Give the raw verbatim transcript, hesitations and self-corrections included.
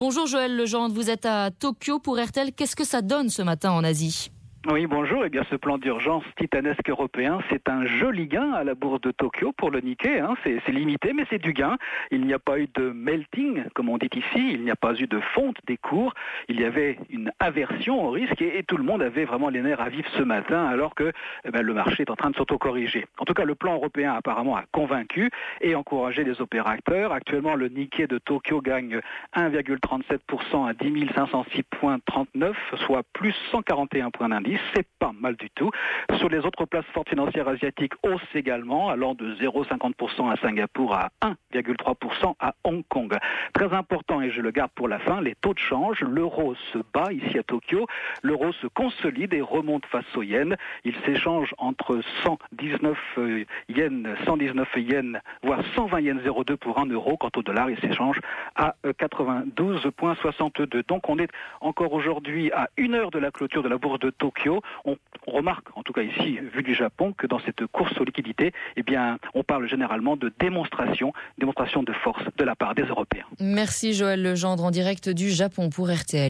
Bonjour Joël Legendre, vous êtes à Tokyo pour R T L. Qu'est-ce que ça donne ce matin en Asie ? Oui, bonjour. Eh bien, ce plan d'urgence titanesque européen, c'est un joli gain à la bourse de Tokyo pour le Nikkei. Hein. C'est, c'est limité, mais c'est du gain. Il n'y a pas eu de melting, comme on dit ici. Il n'y a pas eu de fonte des cours. Il y avait une aversion au risque et, et tout le monde avait vraiment les nerfs à vif ce matin, alors que eh bien, le marché est en train de s'autocorriger. En tout cas, le plan européen apparemment a convaincu et encouragé les opérateurs. Actuellement, le Nikkei de Tokyo gagne un virgule trente-sept pour cent à dix mille cinq cent six virgule trente-neuf, soit plus cent quarante et un points d'indice. C'est pas mal du tout. Sur les autres places fortes financières asiatiques, hausse également, allant de zéro virgule cinquante pour cent à Singapour à un virgule trois pour cent à Hong Kong. Très important, et je le garde pour la fin, les taux de change. L'euro se bat ici à Tokyo. L'euro se consolide et remonte face au yen. Il s'échange entre cent dix-neuf yens, cent dix-neuf yens, voire cent vingt yens zéro deux pour un euro. Quant au dollar, il s'échange à quatre-vingt-douze virgule soixante-deux. Donc on est encore aujourd'hui à une heure de la clôture de la bourse de Tokyo. On remarque, en tout cas ici, vu du Japon, que dans cette course aux liquidités, eh bien, on parle généralement de démonstration, démonstration de force de la part des Européens. Merci Joël Legendre en direct du Japon pour R T L.